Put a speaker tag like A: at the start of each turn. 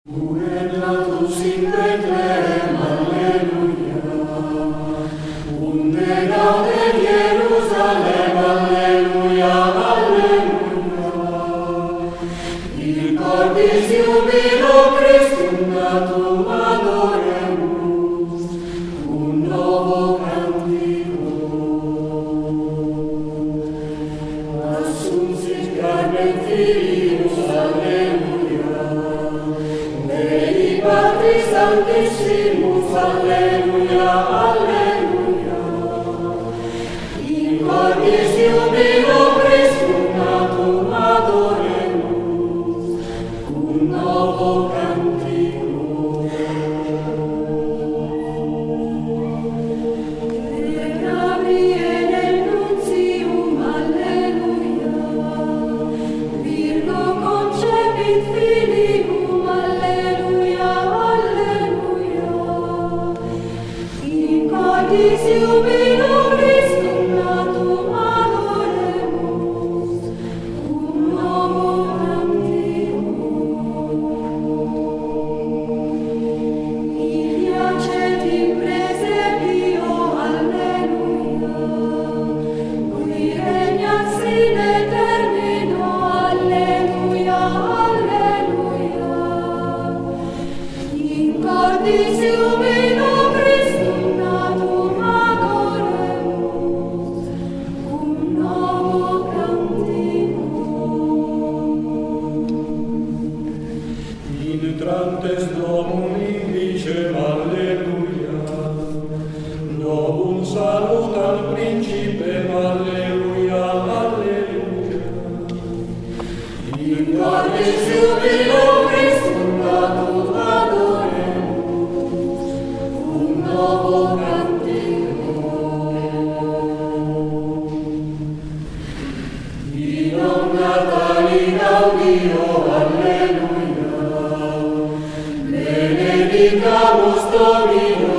A: Natus in Bethlehem, alleluia. Unde gaudet Jerusalem, alleluia, alleluia. In cordis jubilo Christum natum adoremus, un novo cantico. Assumpsit carnem Filius, alleluia. Dei Patris Sanctissimus, alleluia, alleluia. In cordis jubilo Christum natum adoremus, un novo cantico. Per Gabriele nuntium, alleluia. Virgo concepit Filium, alleluia, alleluia. In cordis jubilo Christum natum adoremus, un novo cantico. Il iacet in presepio, alleluia. Qui regnat sine termino, alleluia, alleluia. In cordis jubilo Christum natum adoremus, un novo cantico.
B: Intrantes Domum indicem, alleluia. Novum salutam principem, alleluia, alleluia.
A: In cordis jubilo Christum natum adoremus, un novo cantico. In omnia tali gaudio, alleluia. Benedicamus Domino,